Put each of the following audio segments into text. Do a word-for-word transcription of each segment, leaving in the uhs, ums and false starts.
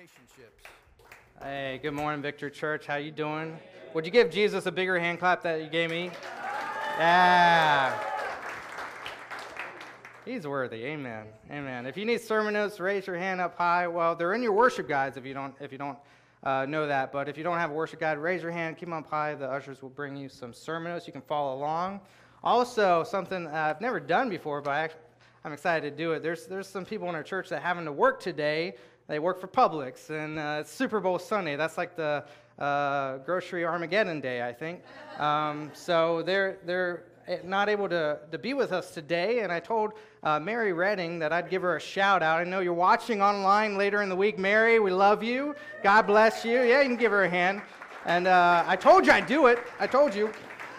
relationships. Hey, good morning, Victor Church. How you doing? Would you give Jesus a bigger hand clap that you gave me? Yeah. He's worthy. Amen. Amen. If you need sermon notes, raise your hand up high. Well, they're in your worship guides if you don't if you don't uh, know that. But if you don't have a worship guide, raise your hand. Keep them up high. The ushers will bring you some sermon notes. You can follow along. Also, something I've never done before, but I actually, I'm excited to do it. There's there's some people in our church that having to work today. They work for Publix, and uh, it's Super Bowl Sunday. That's like the uh, grocery Armageddon day, I think. Um, so they're they're not able to, to be with us today, and I told uh, Mary Redding that I'd give her a shout out. I know you're watching online later in the week. Mary, we love you. God bless you. Yeah, you can give her a hand. And uh, I told you I'd do it. I told you.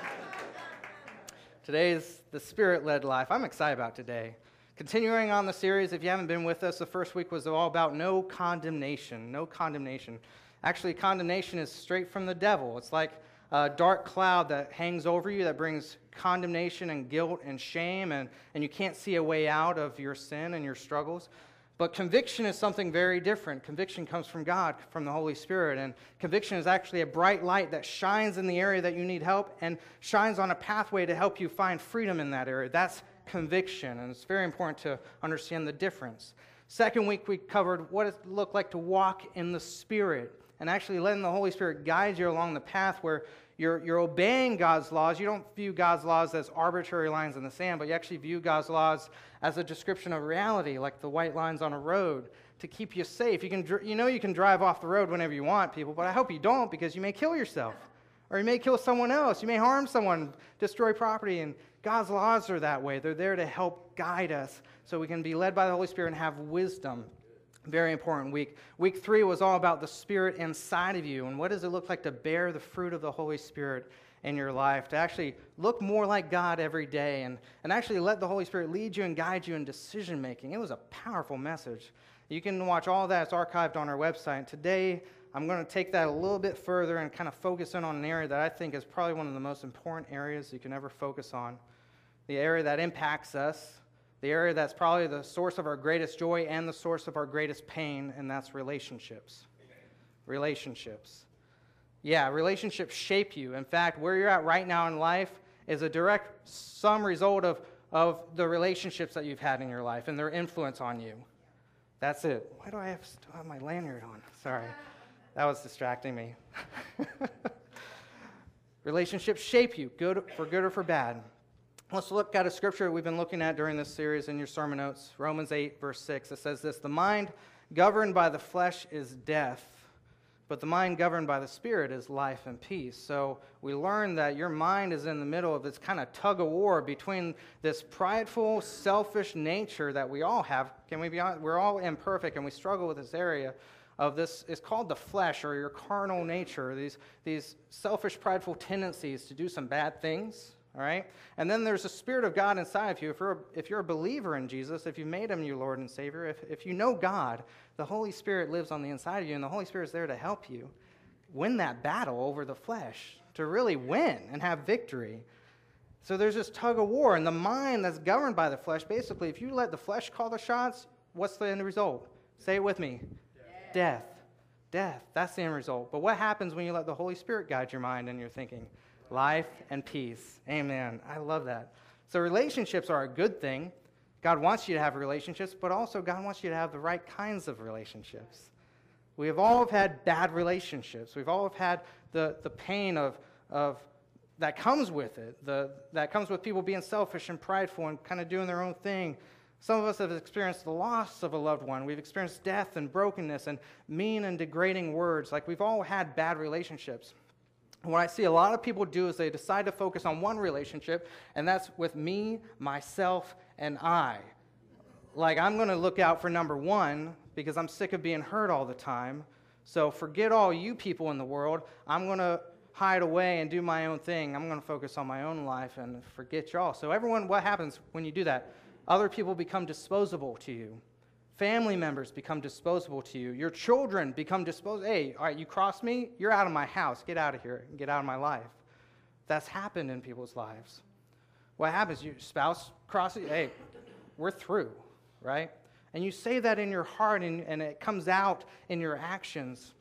Today is the Spirit-led life. I'm excited about today. Continuing on the series, if you haven't been with us, the first week was all about no condemnation, no condemnation. Actually, condemnation is straight from the devil. It's like a dark cloud that hangs over you that brings condemnation and guilt and shame, and, and you can't see a way out of your sin and your struggles. But conviction is something very different. Conviction comes from God, from the Holy Spirit, and conviction is actually a bright light that shines in the area that you need help and shines on a pathway to help you find freedom in that area. That's conviction, and it's very important to understand the difference. Second week, we covered what it looked like to walk in the Spirit and actually letting the Holy Spirit guide you along the path where you're, you're obeying God's laws. You don't view God's laws as arbitrary lines in the sand, but you actually view God's laws as a description of reality, like the white lines on a road, to keep you safe. You can, you know you can drive off the road whenever you want, people, but I hope you don't, because you may kill yourself, or you may kill someone else. You may harm someone, destroy property, and God's laws are that way. They're there to help guide us so we can be led by the Holy Spirit and have wisdom. Very important week. Week three was all about the Spirit inside of you and what does it look like to bear the fruit of the Holy Spirit in your life, to actually look more like God every day and, and actually let the Holy Spirit lead you and guide you in decision making. It was a powerful message. You can watch all that. It's archived on our website. Today, I'm going to take that a little bit further and kind of focus in on an area that I think is probably one of the most important areas you can ever focus on. The area that impacts us, the area that's probably the source of our greatest joy and the source of our greatest pain, and that's relationships. Amen. Relationships. Yeah, relationships shape you. In fact, where you're at right now in life is a direct sum result of, of the relationships that you've had in your life and their influence on you. That's it. Why do I have, still have my lanyard on? Sorry. That was distracting me. Relationships shape you, good for good or for bad. Let's look at a scripture we've been looking at during this series in your sermon notes. Romans eight, verse six. It says this: the mind governed by the flesh is death, but the mind governed by the Spirit is life and peace. So we learn that your mind is in the middle of this kind of tug of war between this prideful, selfish nature that we all have. Can we be honest? We're all imperfect and we struggle with this area of this. It's called the flesh, or your carnal nature, these, these selfish, prideful tendencies to do some bad things. All right? And then there's the Spirit of God inside of you. If you're, a, if you're a believer in Jesus, if you've made him your Lord and Savior, if, if you know God, the Holy Spirit lives on the inside of you, and the Holy Spirit is there to help you win that battle over the flesh, to really win and have victory. So there's this tug of war, and the mind that's governed by the flesh, basically, if you let the flesh call the shots, what's the end result? Say it with me. Death. Death. Death. That's the end result. But what happens when you let the Holy Spirit guide your mind and your thinking? Life and peace. Amen. I love that. So relationships are a good thing. God wants you to have relationships, but also God wants you to have the right kinds of relationships. We have all have had bad relationships. We've all have had the, the pain of, of that comes with it, the, that comes with people being selfish and prideful and kind of doing their own thing. Some of us have experienced the loss of a loved one. We've experienced death and brokenness and mean and degrading words. Like, we've all had bad relationships. What I see a lot of people do is they decide to focus on one relationship, and that's with me, myself, and I. Like, I'm going to look out for number one because I'm sick of being hurt all the time. So forget all you people in the world. I'm going to hide away and do my own thing. I'm going to focus on my own life and forget y'all. So everyone, what happens when you do that? Other people become disposable to you. Family members become disposable to you. Your children become disposable. Hey, all right, you crossed me? You're out of my house. Get out of here. Get out of my life. That's happened in people's lives. What happens? Your spouse crosses you. Hey, we're through, right? and you say that in your heart and, and it comes out in your actions,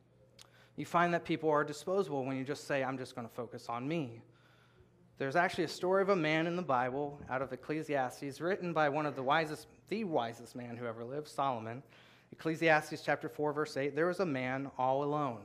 you find that people are disposable when you just say, I'm just going to focus on me. There's actually a story of a man in the Bible out of Ecclesiastes written by one of the wisest, the wisest man who ever lived, Solomon. Ecclesiastes chapter four, verse eight, there was a man all alone.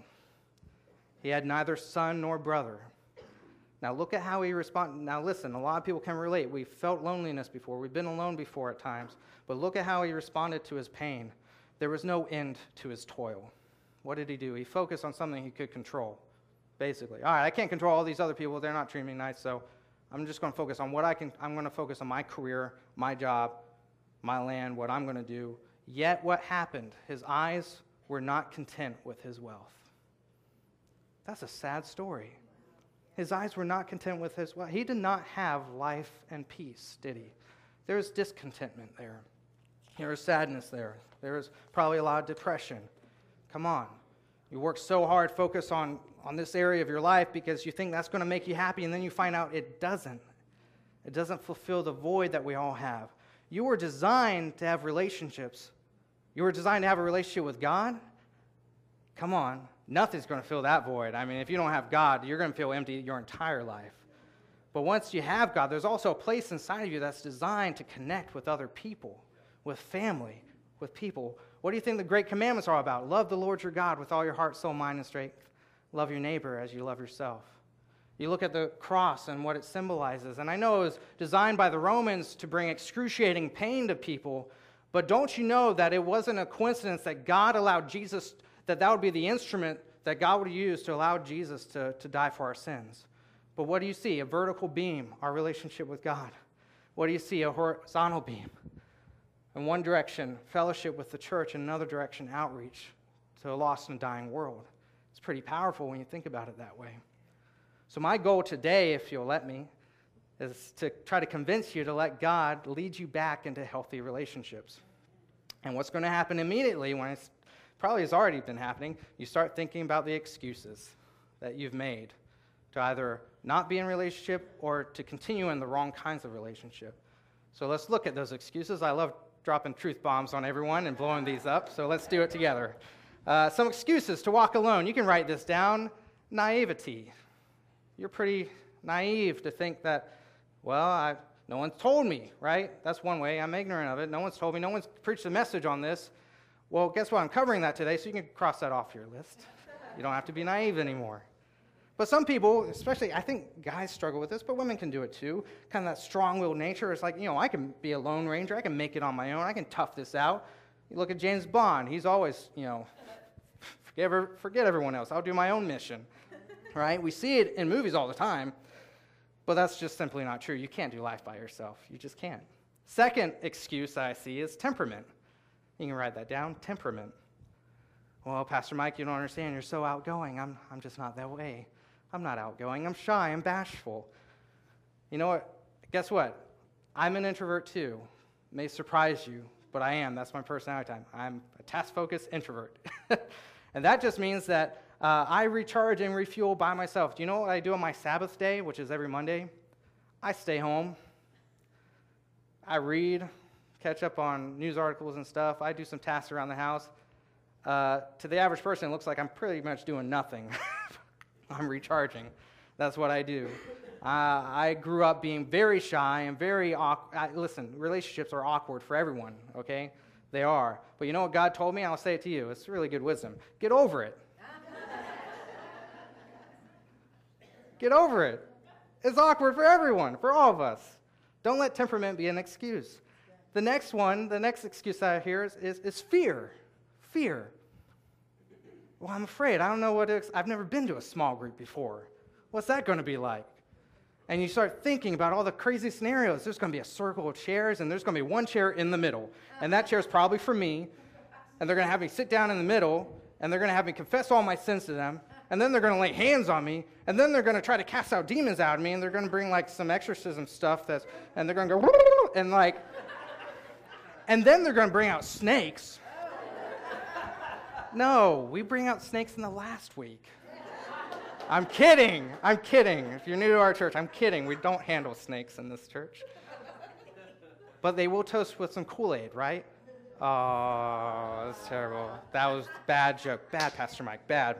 He had neither son nor brother. Now look at how he responded. Now listen, a lot of people can relate. We've felt loneliness before. We've been alone before at times. But look at how he responded to his pain. There was no end to his toil. What did he do? He focused on something he could control, basically. All right, I can't control all these other people. They're not treating me nice, so I'm just going to focus on what I can. I'm going to focus on my career, my job, my land, what I'm going to do. Yet what happened? His eyes were not content with his wealth. That's a sad story. His eyes were not content with his wealth. He did not have life and peace, did he? There was discontentment there. There was sadness there. There was probably a lot of depression. Come on. You work so hard, focus on, on this area of your life because you think that's going to make you happy, and then you find out it doesn't. It doesn't fulfill the void that we all have. You were designed to have relationships. You were designed to have a relationship with God. Come on. Nothing's going to fill that void. I mean, if you don't have God, you're going to feel empty your entire life. But once you have God, there's also a place inside of you that's designed to connect with other people, with family, with people. What do you think the great commandments are all about? Love the Lord your God with all your heart, soul, mind, and strength. Love your neighbor as you love yourself. You look at the cross and what it symbolizes. And I know it was designed by the Romans to bring excruciating pain to people, but don't you know that it wasn't a coincidence that God allowed Jesus, that that would be the instrument that God would use to allow Jesus to, to die for our sins? But what do you see? A vertical beam, our relationship with God. What do you see? A horizontal beam. In one direction, fellowship with the church. In another direction, outreach to a lost and dying world. It's pretty powerful when you think about it that way. So my goal today, if you'll let me, is to try to convince you to let God lead you back into healthy relationships. And what's going to happen immediately, when it's probably has already been happening, you start thinking about the excuses that you've made to either not be in a relationship or to continue in the wrong kinds of relationship. So let's look at those excuses. I love dropping truth bombs on everyone and blowing these up, so let's do it together. Uh, some excuses to walk alone. You can write this down. Naivety. You're pretty naive to think that, well, I, no one's told me, right? That's one way. I'm ignorant of it. No one's told me. No one's preached a message on this. Well, guess what? I'm covering that today, so you can cross that off your list. You don't have to be naive anymore. But some people, especially, I think guys struggle with this, but women can do it too. Kind of that strong-willed nature. It's like, you know, I can be a lone ranger. I can make it on my own. I can tough this out. You look at James Bond. He's always, you know, forget, forget everyone else. I'll do my own mission, right? We see it in movies all the time, but that's just simply not true. You can't do life by yourself. You just can't. Second excuse that I see is temperament. You can write that down, temperament. Well, Pastor Mike, you don't understand. You're so outgoing. I'm, I'm just not that way. I'm not outgoing. I'm shy. I'm bashful. You know what? Guess what? I'm an introvert too. It may surprise you, but I am. That's my personality type. I'm a task-focused introvert. And that just means that uh, I recharge and refuel by myself. Do you know what I do on my Sabbath day, which is every Monday? I stay home. I read, catch up on news articles and stuff. I do some tasks around the house. Uh, to the average person, it looks like I'm pretty much doing nothing. I'm recharging. That's what I do. Uh, I grew up being very shy and very awkward. Listen, relationships are awkward for everyone, okay? They are. But you know what God told me? I'll say it to you. It's really good wisdom. Get over it. Get over it. It's awkward for everyone, for all of us. Don't let temperament be an excuse. The next one, the next excuse I hear is, is, is fear. Fear. Well, I'm afraid. I don't know what it is. I've never been to a small group before. What's that going to be like? And you start thinking about all the crazy scenarios. There's going to be a circle of chairs, and there's going to be one chair in the middle. And that chair is probably for me. And they're going to have me sit down in the middle, and they're going to have me confess all my sins to them. And then they're going to lay hands on me, and then they're going to try to cast out demons out of me, and they're going to bring like some exorcism stuff that's, and they're going to go, and like, and then they're going to bring out snakes. No, we bring out snakes in the last week. I'm kidding. I'm kidding. If you're new to our church, I'm kidding. We don't handle snakes in this church. But they will toast with some Kool-Aid, right? Oh, that's terrible. That was a bad joke. Bad, Pastor Mike, bad.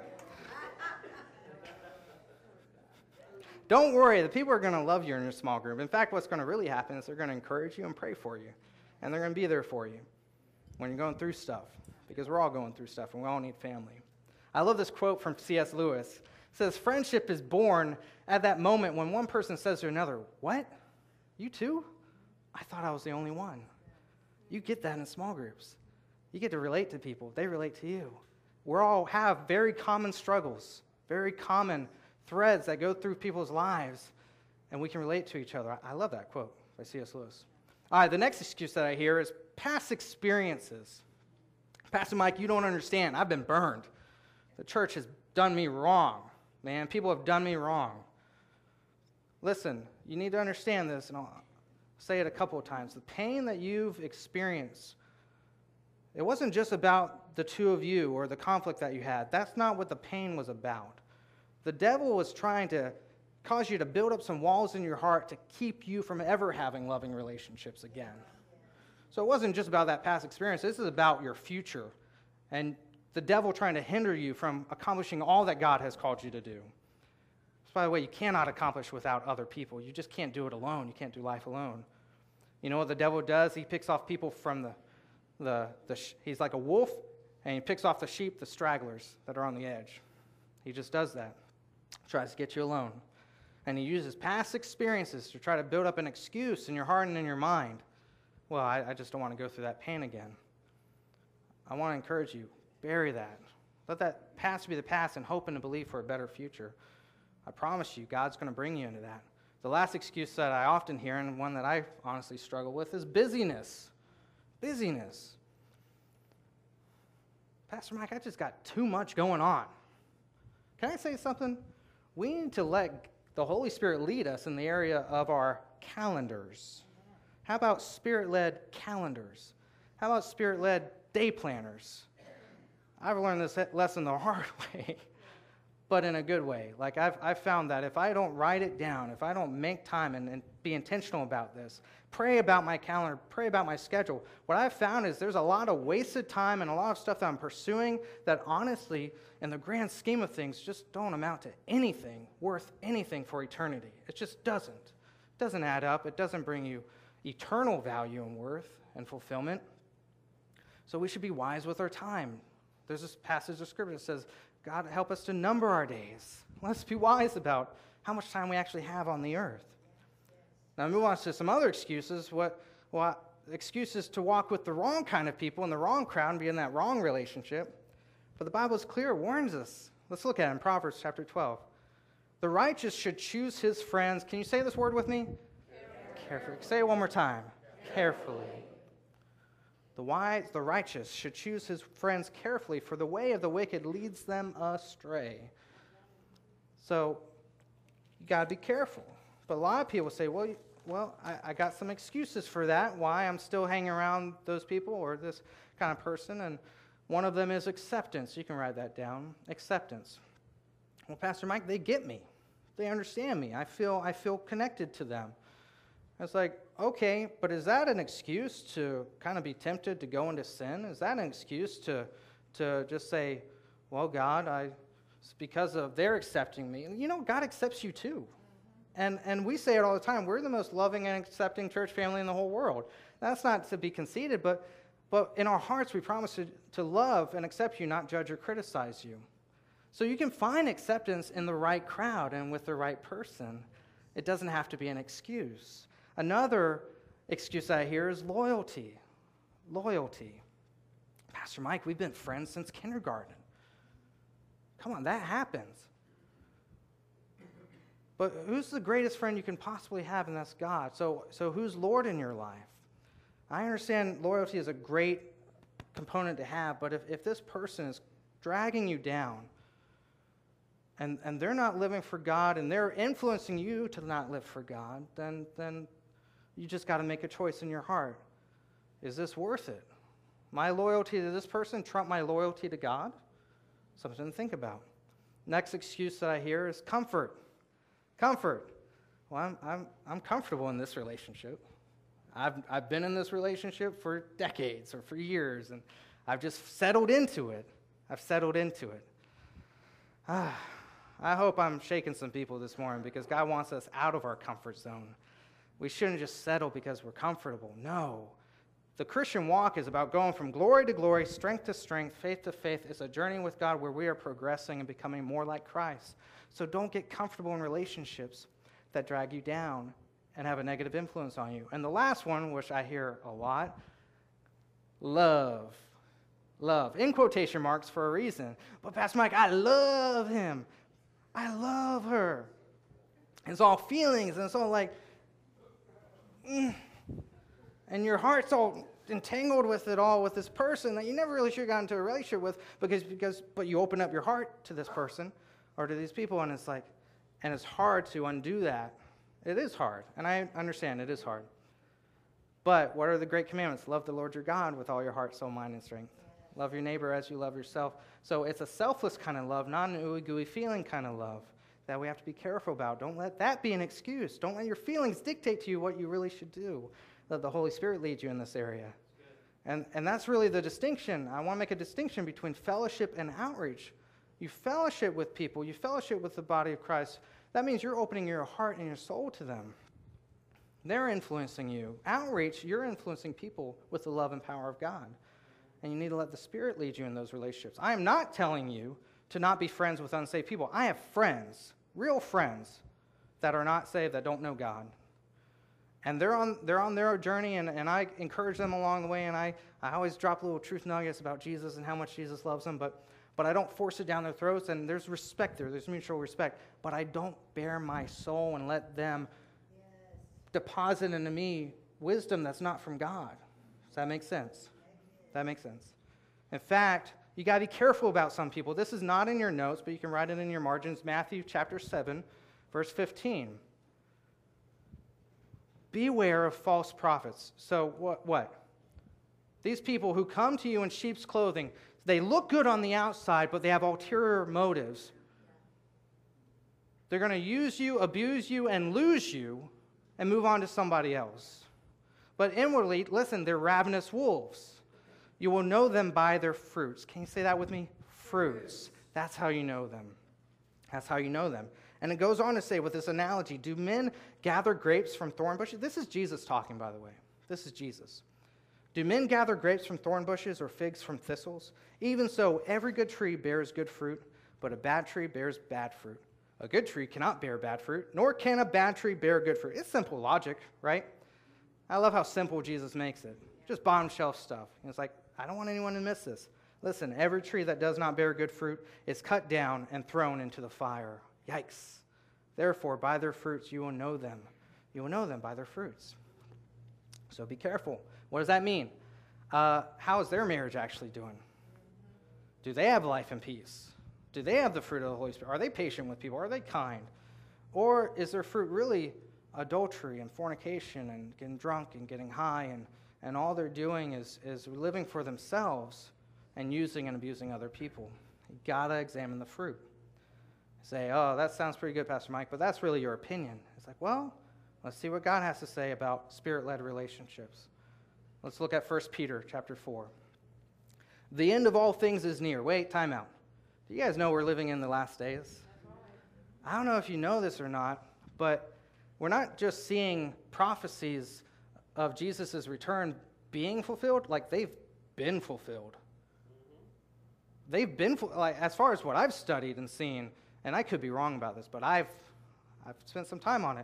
Don't worry, the people are going to love you in your small group. In fact, what's going to really happen is they're going to encourage you and pray for you. And they're going to be there for you when you're going through stuff, because we're all going through stuff and we all need family. I love this quote from C S Lewis. It says, friendship is born at that moment when one person says to another, what? You too? I thought I was the only one. You get that in small groups. You get to relate to people. They relate to you. We all have very common struggles, very common threads that go through people's lives, and we can relate to each other. I love that quote by C S Lewis. All right, the next excuse that I hear is past experiences. Pastor Mike, you don't understand. I've been burned. The church has done me wrong, man. People have done me wrong. Listen, you need to understand this, and I'll say it a couple of times. The pain that you've experienced, it wasn't just about the two of you or the conflict that you had. That's not what the pain was about. The devil was trying to cause you to build up some walls in your heart to keep you from ever having loving relationships again. So it wasn't just about that past experience. This is about your future and the devil trying to hinder you from accomplishing all that God has called you to do. So by the way, you cannot accomplish without other people. You just can't do it alone. You can't do life alone. You know what the devil does? He picks off people from the, the, the sh- he's like a wolf, and he picks off the sheep, the stragglers that are on the edge. He just does that. Tries to get you alone. And he uses past experiences to try to build up an excuse in your heart and in your mind. Well, I, I just don't want to go through that pain again. I want to encourage you, bury that. Let that past be the past and hope and believe for a better future. I promise you, God's going to bring you into that. The last excuse that I often hear, and one that I honestly struggle with, is busyness. Busyness. Pastor Mike, I just got too much going on. Can I say something? We need to let the Holy Spirit lead us in the area of our calendars. How about Spirit-led calendars? How about Spirit-led day planners? I've learned this lesson the hard way, but in a good way. Like I've, I've found that if I don't write it down, if I don't make time and, and be intentional about this, pray about my calendar, pray about my schedule, what I've found is there's a lot of wasted time and a lot of stuff that I'm pursuing that honestly, in the grand scheme of things, just don't amount to anything worth anything for eternity. It just doesn't. It doesn't add up. It doesn't bring you eternal value and worth and fulfillment. So we should be wise with our time. There's this passage of Scripture that says, God, help us to number our days. Let's be wise about how much time we actually have on the earth. Now, move on to some other excuses. What, what excuses to walk with the wrong kind of people in the wrong crowd and be in that wrong relationship. But the Bible is clear, it warns us. Let's look at it in Proverbs chapter twelve. The righteous should choose his friends. Can you say this word with me? Carefully. Carefully. Say it one more time. Carefully. The wise, the righteous should choose his friends carefully, for the way of the wicked leads them astray. So, you got to be careful. But a lot of people say, well, well, I, I got some excuses for that, why I'm still hanging around those people or this kind of person, and one of them is acceptance. You can write that down, acceptance. Well, Pastor Mike, they get me. They understand me. I feel, I feel connected to them. It's like, okay, but is that an excuse to kind of be tempted to go into sin? Is that an excuse to, to just say, well, God, I, it's because of their accepting me. You know, God accepts you too. And, and we say it all the time. We're the most loving and accepting church family in the whole world. That's not to be conceited, but, but in our hearts we promise to, to love and accept you, not judge or criticize you. So you can find acceptance in the right crowd and with the right person. It doesn't have to be an excuse. Another excuse I hear is loyalty. Loyalty. Pastor Mike, we've been friends since kindergarten. Come on, that happens. But who's the greatest friend you can possibly have, and that's God. So, so who's Lord in your life? I understand loyalty is a great component to have, but if, if this person is dragging you down, and, and they're not living for God, and they're influencing you to not live for God, then, then you just got to make a choice in your heart. Is this worth it? My loyalty to this person trump my loyalty to God? Something to think about. Next excuse that I hear is comfort. Comfort. Well, I'm, I'm, I'm comfortable in this relationship. I've, I've been in this relationship for decades or for years, and I've just settled into it. I've settled into it. Ah, I hope I'm shaking some people this morning because God wants us out of our comfort zone. We shouldn't just settle because we're comfortable. No. The Christian walk is about going from glory to glory, strength to strength, faith to faith. It's a journey with God where we are progressing and becoming more like Christ. So don't get comfortable in relationships that drag you down and have a negative influence on you. And the last one, which I hear a lot, love. Love. In quotation marks for a reason. But Pastor Mike, I love him. I love her. It's all feelings, and it's all like, mm. And your heart's all entangled with it all with this person that you never really should have gotten into a relationship with because, because, but you open up your heart to this person or to these people, and it's like, and it's hard to undo that. It is hard, and I understand it is hard. But what are the great commandments? Love the Lord your God with all your heart, soul, mind, and strength. Love your neighbor as you love yourself. So it's a selfless kind of love, not an ooey-gooey feeling kind of love that we have to be careful about. Don't let that be an excuse. Don't let your feelings dictate to you what you really should do. Let the Holy Spirit lead you in this area. And, and that's really the distinction. I want to make a distinction between fellowship and outreach. You fellowship with people. You fellowship with the body of Christ. That means you're opening your heart and your soul to them. They're influencing you. Outreach, you're influencing people with the love and power of God. And you need to let the Spirit lead you in those relationships. I am not telling you to not be friends with unsaved people. I have friends, real friends, that are not saved, that don't know God. And they're on they're on their journey, and, and I encourage them along the way, and I, I always drop little truth nuggets about Jesus and how much Jesus loves them, but, but I don't force it down their throats, and there's respect there. There's mutual respect. But I don't bare my soul and let them yes. deposit into me wisdom that's not from God. Does that make sense? That makes sense. In fact, you got to be careful about some people. This is not in your notes, but you can write it in your margins. Matthew chapter seven, verse fifteen. Beware of false prophets. So what? What? These people who come to you in sheep's clothing, they look good on the outside, but they have ulterior motives. They're going to use you, abuse you, and lose you, and move on to somebody else. But inwardly, listen, they're ravenous wolves. You will know them by their fruits. Can you say that with me? Fruits. That's how you know them. That's how you know them. And it goes on to say with this analogy, do men gather grapes from thorn bushes? This is Jesus talking, by the way. This is Jesus. Do men gather grapes from thorn bushes or figs from thistles? Even so, every good tree bears good fruit, but a bad tree bears bad fruit. A good tree cannot bear bad fruit, nor can a bad tree bear good fruit. It's simple logic, right? I love how simple Jesus makes it. Just bottom shelf stuff. And it's like, I don't want anyone to miss this. Listen, every tree that does not bear good fruit is cut down and thrown into the fire. Yikes. Therefore, by their fruits you will know them. You will know them by their fruits. So be careful. What does that mean? Uh, how is their marriage actually doing? Do they have life and peace? Do they have the fruit of the Holy Spirit? Are they patient with people? Are they kind? Or is their fruit really adultery and fornication and getting drunk and getting high, and, and all they're doing is, is living for themselves and using and abusing other people? You gotta examine the fruit. Say, oh, that sounds pretty good, Pastor Mike, but that's really your opinion. It's like, well, let's see what God has to say about spirit-led relationships. Let's look at First Peter chapter four. The end of all things is near. Wait, time out. Do you guys know we're living in the last days? I don't know if you know this or not, but we're not just seeing prophecies of Jesus' return being fulfilled, like they've been fulfilled. They've been, like, as far as what I've studied and seen, and I could be wrong about this, but I've I've spent some time on it.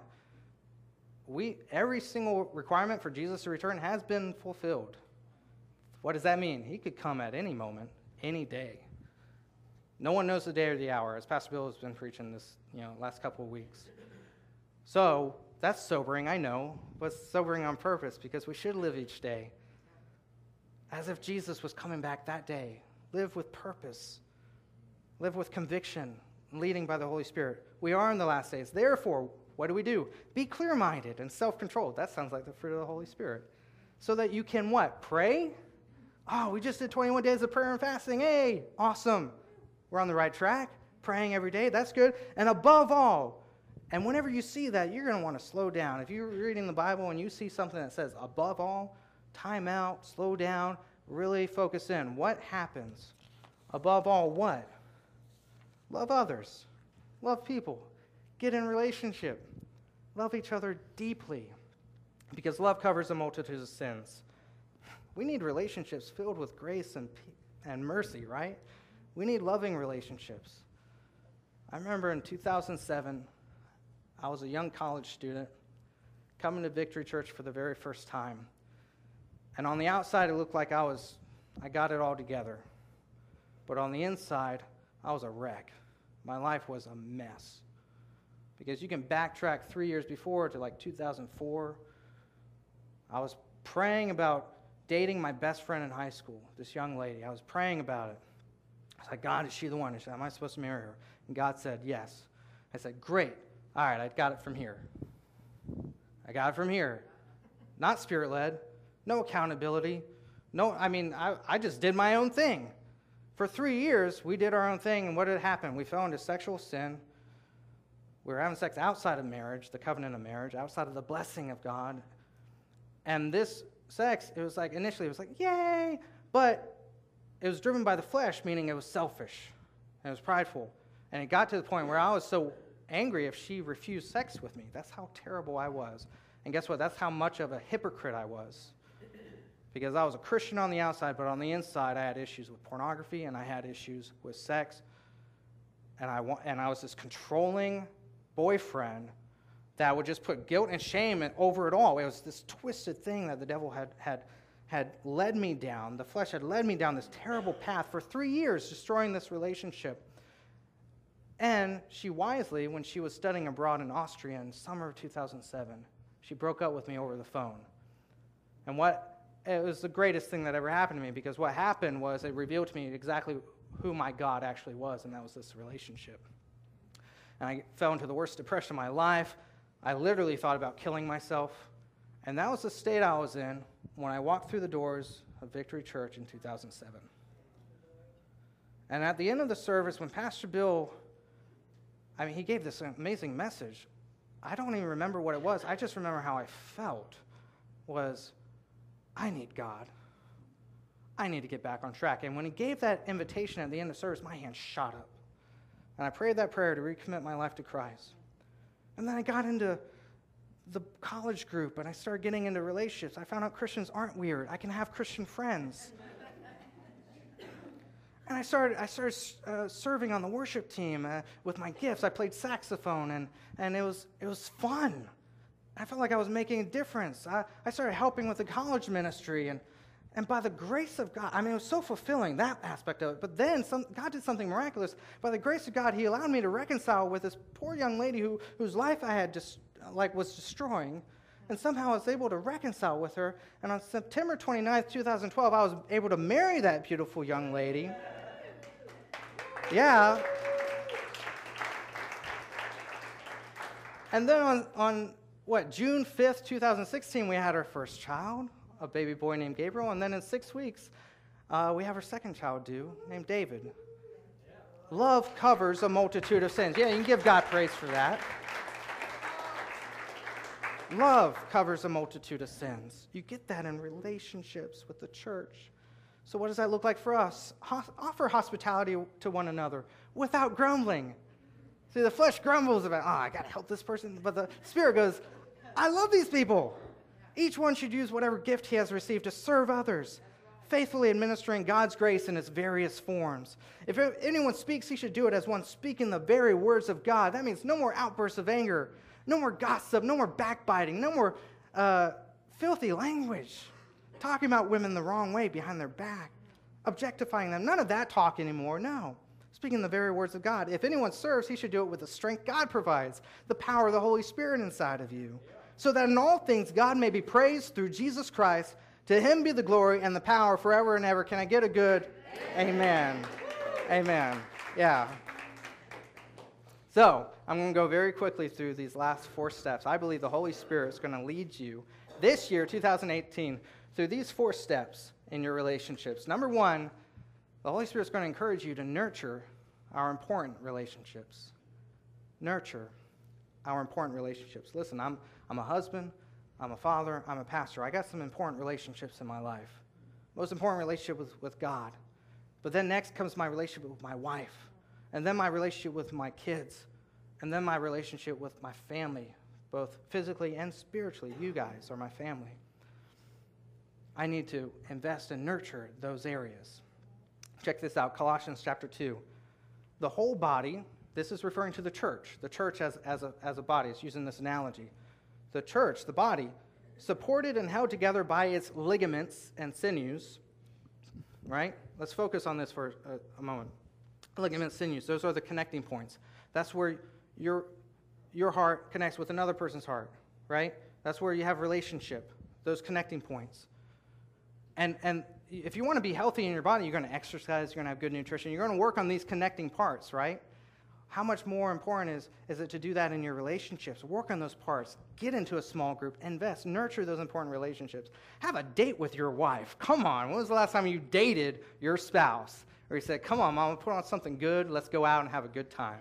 We every single requirement for Jesus to return has been fulfilled. What does that mean? He could come at any moment, any day. No one knows the day or the hour, as Pastor Bill has been preaching this, you know, last couple of weeks. So that's sobering, I know, but it's sobering on purpose because we should live each day as if Jesus was coming back that day. Live with purpose. Live with conviction, leading by the Holy Spirit. We are in the last days. Therefore, what do we do? Be clear-minded and self-controlled. That sounds like the fruit of the Holy Spirit. So that you can what? Pray? Oh, we just did twenty-one days of prayer and fasting. Hey, awesome. We're on the right track. Praying every day. That's good. And above all, And whenever you see that, you're going to want to slow down. If you're reading the Bible and you see something that says, above all, time out, slow down, really focus in. What happens? Above all, what? Love others. Love people. Get in relationship. Love each other deeply. Because love covers a multitude of sins. We need relationships filled with grace and, and mercy, right? We need loving relationships. I remember in two thousand seven, I was a young college student coming to Victory Church for the very first time. And on the outside, it looked like I was, I got it all together. But on the inside, I was a wreck. My life was a mess. Because you can backtrack three years before to like two thousand four. I was praying about dating my best friend in high school, this young lady. I was praying about it. I was like, God, is she the one? I said, am I supposed to marry her? And God said, yes. I said, great. All right, I got it from here. I got it from here. Not spirit-led. No accountability. No, I mean, I, I just did my own thing. For three years, we did our own thing, and what did happen? We fell into sexual sin. We were having sex outside of marriage, the covenant of marriage, outside of the blessing of God. And this sex, it was like, initially, it was like, yay! But it was driven by the flesh, meaning it was selfish. And it was prideful. And it got to the point where I was so angry if she refused sex with me. That's how terrible I was. And guess what? That's how much of a hypocrite I was. Because I was a Christian on the outside, but on the inside, I had issues with pornography, and I had issues with sex. And I, wa- and I was this controlling boyfriend that would just put guilt and shame over it all. It was this twisted thing that the devil had, had, had led me down. The flesh had led me down this terrible path for three years, destroying this relationship. And she wisely, when she was studying abroad in Austria in summer of two thousand seven, she broke up with me over the phone. And what it was the greatest thing that ever happened to me, because what happened was it revealed to me exactly who my God actually was, and that was this relationship. And I fell into the worst depression of my life. I literally thought about killing myself. And that was the state I was in when I walked through the doors of Victory Church in two thousand seven. And at the end of the service, when Pastor Bill, I mean, he gave this amazing message. I don't even remember what it was. I just remember how I felt was, I need God. I need to get back on track. And when he gave that invitation at the end of service, my hand shot up. And I prayed that prayer to recommit my life to Christ. And then I got into the college group, and I started getting into relationships. I found out Christians aren't weird. I can have Christian friends. And I started I started uh, serving on the worship team uh, with my gifts. I played saxophone, and, and it was it was fun. I felt like I was making a difference. I, I started helping with the college ministry, and, and by the grace of God, I mean, it was so fulfilling, that aspect of it. But then some, God did something miraculous. By the grace of God, he allowed me to reconcile with this poor young lady who, whose life I had just, like was destroying. And somehow I was able to reconcile with her. And on September twenty-ninth, twenty twelve, I was able to marry that beautiful young lady. Yeah. And then on, on what, June fifth, twenty sixteen, we had our first child, a baby boy named Gabriel. And then in six weeks, uh, we have our second child due, named David. Love covers a multitude of sins. Yeah, you can give God praise for that. Love covers a multitude of sins. You get that in relationships with the church. So what does that look like for us? Hos- offer hospitality to one another without grumbling. See, the flesh grumbles about, oh, I got to help this person. But the Spirit goes, I love these people. Each one should use whatever gift he has received to serve others, faithfully administering God's grace in its various forms. If anyone speaks, he should do it as one speaking the very words of God. That means no more outbursts of anger, no more gossip, no more backbiting, no more uh, filthy language, talking about women the wrong way behind their back, objectifying them. None of that talk anymore, no. Speaking the very words of God. If anyone serves, he should do it with the strength God provides, the power of the Holy Spirit inside of you, so that in all things God may be praised through Jesus Christ. To him be the glory and the power forever and ever. Can I get a good amen? Amen. Amen. Yeah. So, I'm going to go very quickly through these last four steps. I believe the Holy Spirit is going to lead you this year, two thousand eighteen, through these four steps in your relationships. Number one, the Holy Spirit is going to encourage you to nurture our important relationships. Nurture. our important relationships. Listen, I'm, I'm a husband, I'm a father, I'm a pastor. I got some important relationships in my life. Most important relationship with, with God. But then next comes my relationship with my wife, and then my relationship with my kids, and then my relationship with my family, both physically and spiritually. You guys are my family. I need to invest and nurture those areas. Check this out, Colossians chapter two. The whole body, this is referring to the church, the church as, as, a, as a body. It's using this analogy. The church, the body, supported and held together by its ligaments and sinews, right? Let's focus on this for a, a moment. Ligaments, sinews, those are the connecting points. That's where your, your heart connects with another person's heart, right? That's where you have relationship, those connecting points. And, and if you want to be healthy in your body, you're going to exercise, you're going to have good nutrition, you're going to work on these connecting parts, right? How much more important is, is it to do that in your relationships? Work on those parts. Get into a small group. Invest. Nurture those important relationships. Have a date with your wife. Come on. When was the last time you dated your spouse? Or you said, come on, Mama, put on something good. Let's go out and have a good time.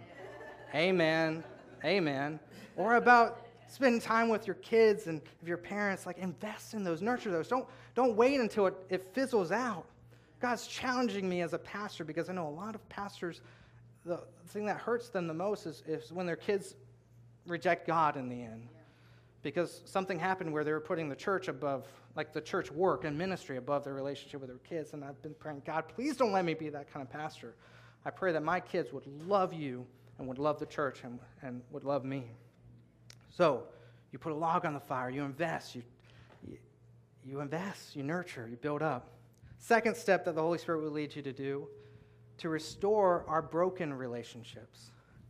Amen. Amen. Or about spending time with your kids and your parents. Like, invest in those. Nurture those. Don't, don't wait until it, it fizzles out. God's challenging me as a pastor because I know a lot of pastors, the thing that hurts them the most is, is when their kids reject God in the end. Yeah. Because something happened where they were putting the church above, like the church work and ministry above their relationship with their kids. And I've been praying, God, please don't let me be that kind of pastor. I pray that my kids would love you and would love the church and, and would love me. So you put a log on the fire, you invest, you, you, you invest, you nurture, you build up. Second step that the Holy Spirit will lead you to do, to restore our broken relationships.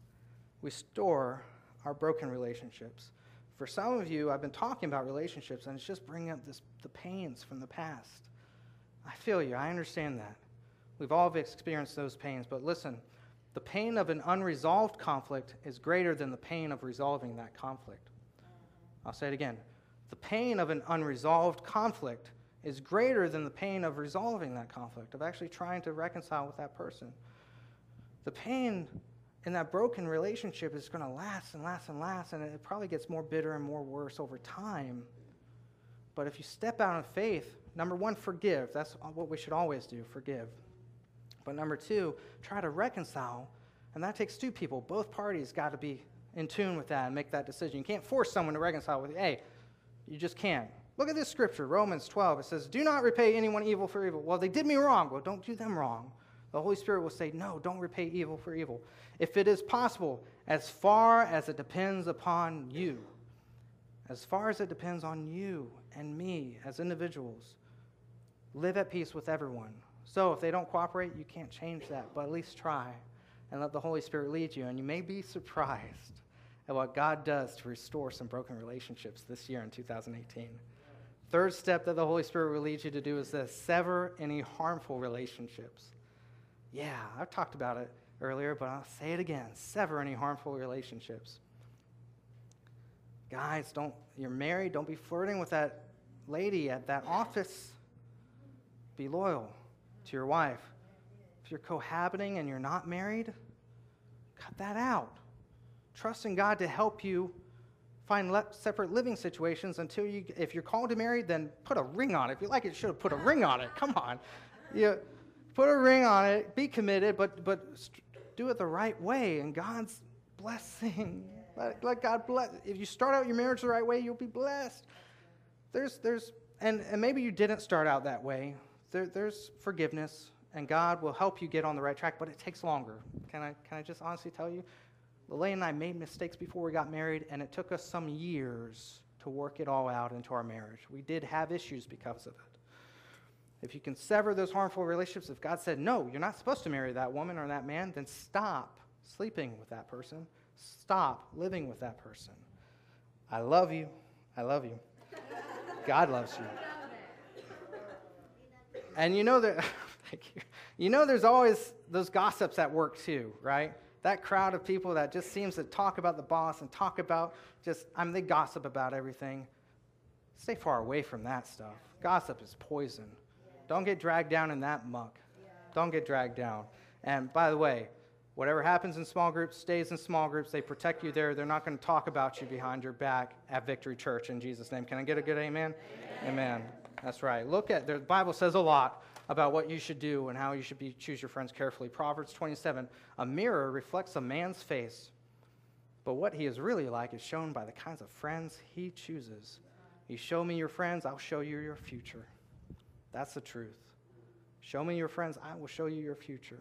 Restore our broken relationships. For some of you, I've been talking about relationships, and it's just bringing up this, the pains from the past. I feel you. I understand that. We've all experienced those pains, but listen, the pain of an unresolved conflict is greater than the pain of resolving that conflict. I'll say it again. The pain of an unresolved conflict is greater than the pain of resolving that conflict, of actually trying to reconcile with that person. The pain in that broken relationship is going to last and last and last, and it probably gets more bitter and more worse over time. But if you step out in faith, number one, forgive. That's what we should always do, forgive. But number two, try to reconcile, and that takes two people. Both parties got to be in tune with that and make that decision. You can't force someone to reconcile with you. Hey, you just can't. Look at this scripture, Romans twelve. It says, do not repay anyone evil for evil. Well, they did me wrong. Well, don't do them wrong. The Holy Spirit will say, no, don't repay evil for evil. If it is possible, as far as it depends upon you, as far as it depends on you and me as individuals, live at peace with everyone. So if they don't cooperate, you can't change that, but at least try and let the Holy Spirit lead you. And you may be surprised at what God does to restore some broken relationships this year in two thousand eighteen. Third step that the Holy Spirit will lead you to do is this: sever any harmful relationships. Yeah, I've talked about it earlier, but I'll say it again. Sever any harmful relationships. Guys, don't, you're married, don't be flirting with that lady at that office. Be loyal to your wife. If you're cohabiting and you're not married, cut that out. Trust in God to help you find le- separate living situations until you, if you're called to marry, then put a ring on it. If you like it, you should have put a ring on it. Come on. You put a ring on it, be committed, but but st- do it the right way, and God's blessing. Let, let God bless. If you start out your marriage the right way, you'll be blessed. There's, there's, and, and maybe you didn't start out that way. There, there's forgiveness, and God will help you get on the right track, but it takes longer. Can I, can I just honestly tell you? Lillian and I made mistakes before we got married, and it took us some years to work it all out into our marriage. We did have issues because of it. If you can sever those harmful relationships, if God said, no, you're not supposed to marry that woman or that man, then stop sleeping with that person. Stop living with that person. I love you. I love you. God loves you. And you know that, thank you. You know there's always those gossips at work too, right? That crowd of people that just seems to talk about the boss and talk about just, I mean, they gossip about everything. Stay far away from that stuff. Gossip is poison. Don't get dragged down in that muck. Don't get dragged down. And by the way, Whatever happens in small groups stays in small groups. They protect you there. They're not going to talk about you behind your back at Victory Church in Jesus' name. Can I get a good amen? Amen. Amen. That's right. Look at, the Bible says a lot about what you should do and how you should be choose your friends carefully. Proverbs twenty-seven, a mirror reflects a man's face, but what he is really like is shown by the kinds of friends he chooses. You show me your friends, I'll show you your future. That's the truth. Show me your friends, I will show you your future.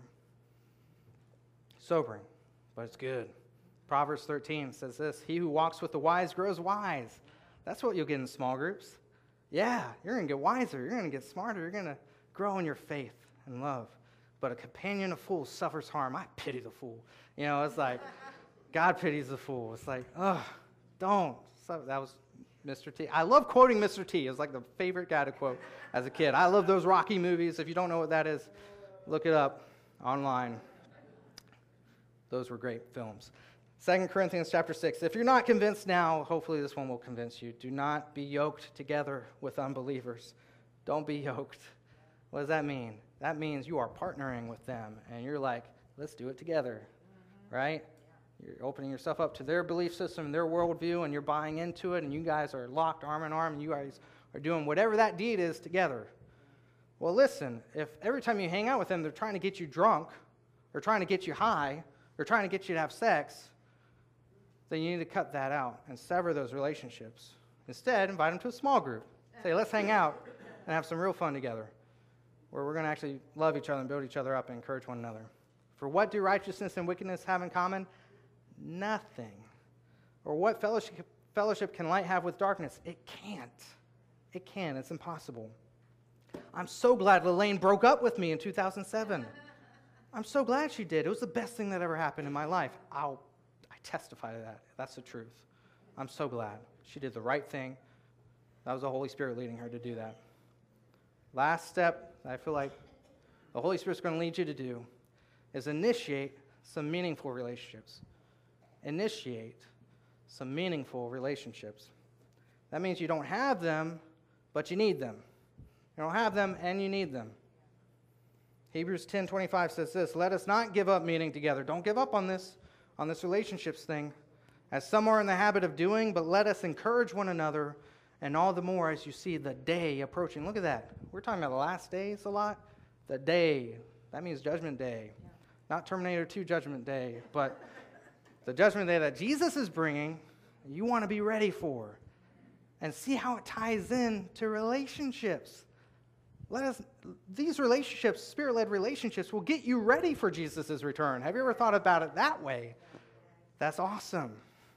Sobering, but it's good. Proverbs thirteen says this, he who walks with the wise grows wise. That's what you'll get in small groups. Yeah, you're going to get wiser. You're going to get smarter. You're going to grow in your faith and love. But a companion of fools suffers harm. I pity the fool. You know, it's like, God pities the fool. It's like, oh, don't. So that was Mister T. I love quoting Mister T. It was like the favorite guy to quote as a kid. I love those Rocky movies. If you don't know what that is, look it up online. Those were great films. Second Corinthians chapter six. If you're not convinced now, hopefully this one will convince you. Do not be yoked together with unbelievers. Don't be yoked. What does that mean? That means you are partnering with them, and you're like, let's do it together, mm-hmm. right? You're opening yourself up to their belief system, their worldview, and you're buying into it, and you guys are locked arm in arm, and you guys are doing whatever that deed is together. Well, listen, if every time you hang out with them, they're trying to get you drunk, or trying to get you high, or trying to get you to have sex, then you need to cut that out and sever those relationships. Instead, invite them to a small group. Say, let's hang out and have some real fun together, where we're going to actually love each other and build each other up and encourage one another. For what do righteousness and wickedness have in common? Nothing. Or what fellowship, fellowship can light have with darkness? It can't. It can. It's impossible. I'm so glad Lelaine broke up with me in two thousand seven. I'm so glad she did. It was the best thing that ever happened in my life. I'll I testify to that. That's the truth. I'm so glad. She did the right thing. That was the Holy Spirit leading her to do that. Last step I feel like the Holy Spirit's going to lead you to do is initiate some meaningful relationships. Initiate some meaningful relationships. That means you don't have them, but you need them. You don't have them, and you need them. Hebrews ten twenty-five says this, let us not give up meeting together. Don't give up on this, on this relationships thing, as some are in the habit of doing, but let us encourage one another, and all the more as you see the day approaching. Look at that. We're talking about the last days a lot. The day. That means judgment day. Yeah. Not Terminator two judgment day, but the judgment day that Jesus is bringing, you want to be ready for. And see how it ties in to relationships. Let us, these relationships, spirit-led relationships, will get you ready for Jesus' return. Have you ever thought about it that way? That's awesome.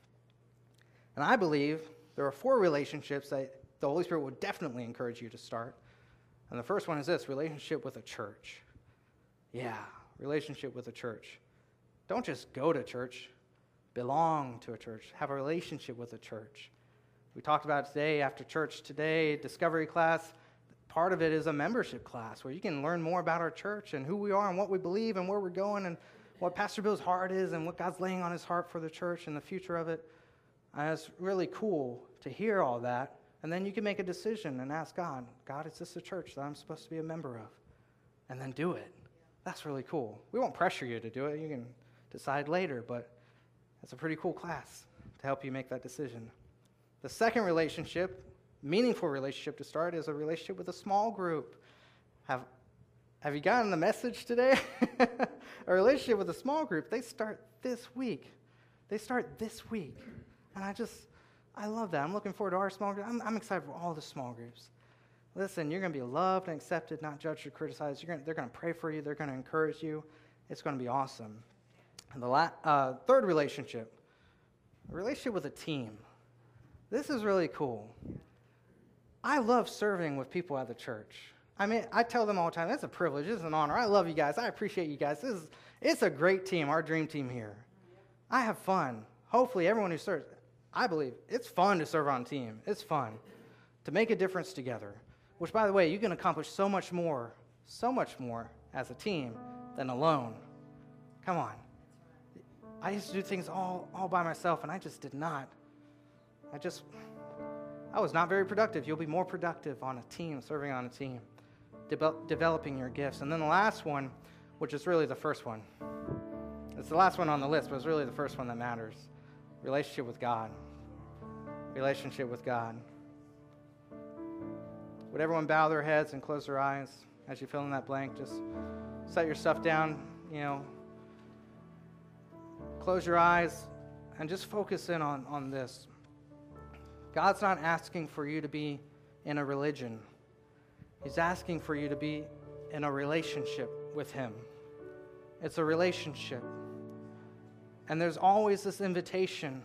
And I believe there are four relationships that the Holy Spirit would definitely encourage you to start. And the first one is this, relationship with a church. Yeah, relationship with a church. Don't just go to church. Belong to a church. Have a relationship with a church. We talked about it today after church today, discovery class. Part of it is a membership class where you can learn more about our church and who we are and what we believe and where we're going and what Pastor Bill's heart is and what God's laying on his heart for the church and the future of it. And it's really cool to hear all that. And then you can make a decision and ask God, God, is this a church that I'm supposed to be a member of? And then do it. That's really cool. We won't pressure you to do it. You can decide later, but it's a pretty cool class to help you make that decision. The second relationship, meaningful relationship to start, is a relationship with a small group. Have, have you gotten the message today? A relationship with a small group, they start this week. They start this week. And I just, I love that. I'm looking forward to our small group. I'm, I'm excited for all the small groups. Listen, you're going to be loved and accepted, not judged or criticized. You're going to, they're going to pray for you. They're going to encourage you. It's going to be awesome. And the la- uh, third relationship, a relationship with a team. This is really cool. I love serving with people at the church. I mean, I tell them all the time, it's a privilege, it's an honor. I love you guys. I appreciate you guys. This is, it's a great team, our dream team here. I have fun. Hopefully, everyone who serves, I believe, it's fun to serve on a team. It's fun to make a difference together, which, by the way, you can accomplish so much more, so much more as a team than alone. Come on. I used to do things all, all by myself, and I just did not. I just, I was not very productive. You'll be more productive on a team, serving on a team, de- developing your gifts. And then the last one, which is really the first one, It's the last one on the list, but it's really the first one that matters. Relationship with God. Relationship with God. Would everyone bow their heads and close their eyes as you fill in that blank? Just set your stuff down, you know. Close your eyes and just focus in on, on this. God's not asking for you to be in a religion. He's asking for you to be in a relationship with Him. It's a relationship. And there's always this invitation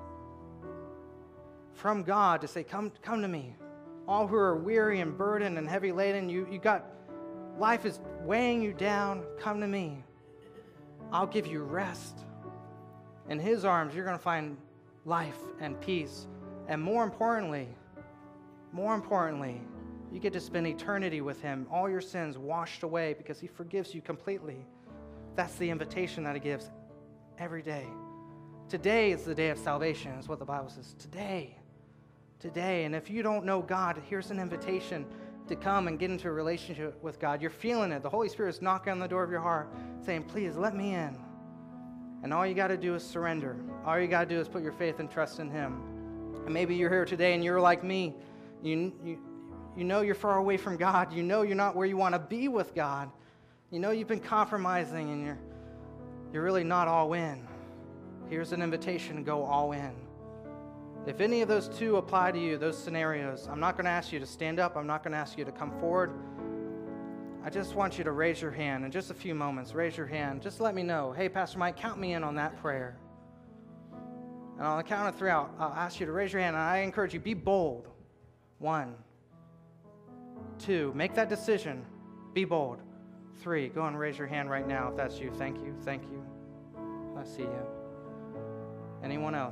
from God to say, come, come to me. All who are weary and burdened and heavy laden, you, you got, life is weighing you down, come to me. I'll give you rest. In His arms, you're going to find life and peace. And more importantly, more importantly, you get to spend eternity with Him, all your sins washed away because He forgives you completely. That's the invitation that He gives every day. Today is the day of salvation, is what the Bible says. Today. Today. And if you don't know God, here's an invitation to come and get into a relationship with God. You're feeling it. The Holy Spirit is knocking on the door of your heart, saying, please, let me in. And all you got to do is surrender. All you got to do is put your faith and trust in Him. And maybe you're here today and you're like me. You, you, you know you're far away from God. You know you're not where you want to be with God. You know you've been compromising and you're, you're really not all in. Here's an invitation to go all in. If any of those two apply to you, those scenarios, I'm not going to ask you to stand up. I'm not going to ask you to come forward. I just want you to raise your hand in just a few moments. Raise your hand. Just let me know. Hey, Pastor Mike, count me in on that prayer. And on the count of three, I'll, I'll ask you to raise your hand. And I encourage you, be bold. One. Two. Make that decision. Be bold. Three. Go and raise your hand right now if that's you. Thank you. Thank you. I see you. Anyone else?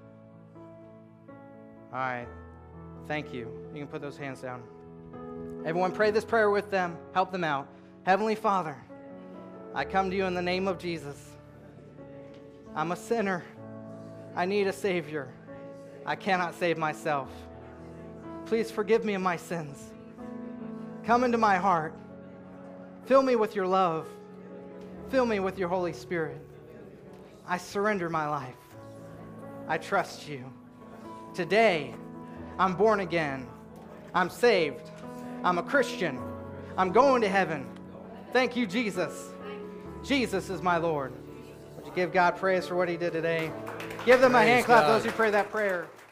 All right. Thank you. You can put those hands down. Everyone pray this prayer with them. Help them out. Heavenly Father, I come to you in the name of Jesus. I'm a sinner. I need a Savior. I cannot save myself. Please forgive me of my sins. Come into my heart. Fill me with your love. Fill me with your Holy Spirit. I surrender my life. I trust you. Today, I'm born again. I'm saved. I'm a Christian. I'm going to heaven. Thank you, Jesus. Jesus is my Lord. Would you give God praise for what He did today? Give them a hand clap, those who pray that prayer.